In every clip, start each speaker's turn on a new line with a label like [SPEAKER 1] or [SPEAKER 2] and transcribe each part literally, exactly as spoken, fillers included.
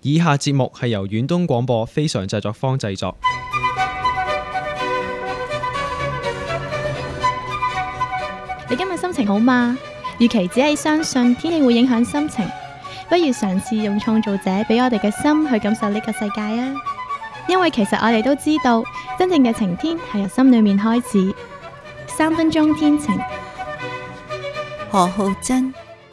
[SPEAKER 1] 以下節目係由遠東廣播非常製作坊製作。
[SPEAKER 2] 你今日心情好嗎？與其只係相信天氣會影響心情，不如嘗試用創造者俾我哋嘅心去感受呢個世界啊！因為其實我哋都知道，真正嘅晴天係由心裏面開始。三分鐘天晴，
[SPEAKER 3] 何浩珍。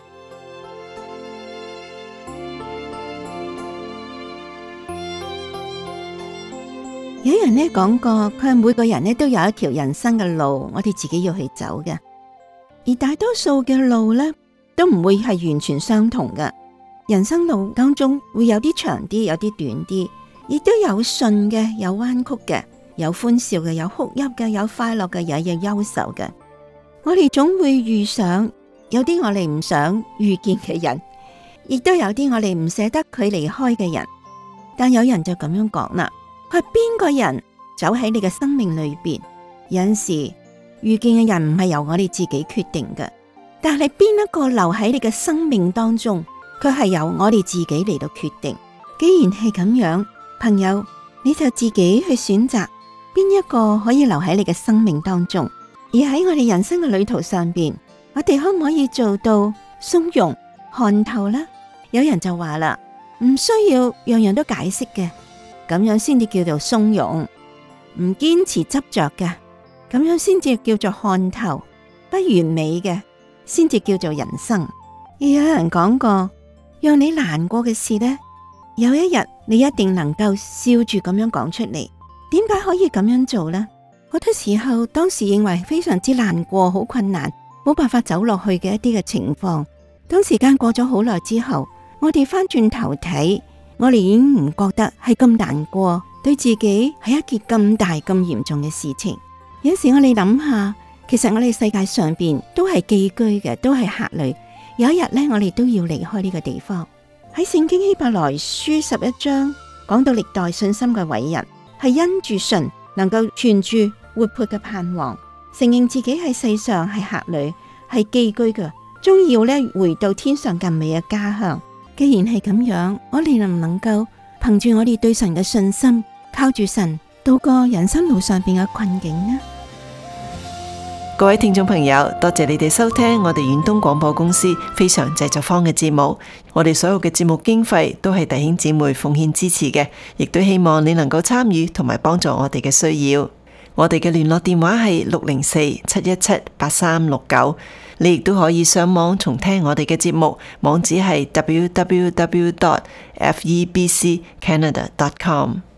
[SPEAKER 3] 有人呢講過，佢係每個人呢都有一條人生嘅路，我哋自己要去走嘅。而大多數嘅路呢，都唔會係完全相同嘅。人生路當中會有啲長啲，有啲短啲，亦都有順嘅，有彎曲嘅，有歡笑嘅，有哭泣嘅，有快樂嘅，有有憂愁嘅。我哋總會遇上有啲我哋唔想遇見嘅人，亦都有啲我哋唔捨得佢離開嘅人。但有人就咁樣講啦，佢係邊個人走喺你嘅生命裏邊？有陣時遇見嘅人唔係由我哋自己決定嘅，但係邊一個留喺你嘅生命當中，佢係由我哋自己嚟到決定。既然係咁樣，朋友，你就自己去選擇邊一個可以留喺你嘅生命當中。而喺我哋人生嘅旅途上邊，我哋可唔可以做到鬆容看透呢？有人就話啦，唔需要樣樣都解釋嘅，咁樣先至叫做鬆容，唔堅持執着嘅，咁樣先至叫做看透，不完美嘅先至叫做人生。而有人講過，讓你難過嘅事呢，有一日你一定能夠笑住咁樣講出嚟。點解可以咁樣做呢？好多時候當時認為非常之難過，好困難，冇辦法走落去嘅一啲嘅情況，當時間過咗好耐之後，我哋翻轉頭睇，我哋已經唔覺得係咁難過，對自己係一件咁大咁嚴重嘅事情。有時我哋諗下，其實我哋世界上邊都係寄居嘅，都係客旅。有一日呢，我哋都要離開呢個地方。喺聖經希伯來書十一章講到歷代信心嘅偉人，係因住信能夠存住活潑嘅盼望，承認自己喺世上係客旅，係寄居嘅，終要呢回到天上更美嘅家鄉。既然係咁樣，我哋能唔能夠憑住我哋對神嘅信心，靠住神渡過人生路上邊嘅困境呢？
[SPEAKER 4] 各位聽眾朋友，多謝你哋收聽我哋遠東廣播公司非常製作坊嘅節目。我哋所有嘅節目經費都係弟兄姊妹奉獻支持嘅，亦都希望你能夠參與同埋幫助我哋嘅需要。我哋嘅聯絡電話係六零四七一七八三六九，你亦都可以上網重聽我哋嘅節目，網址係 w w w dot f e b c canada dot com。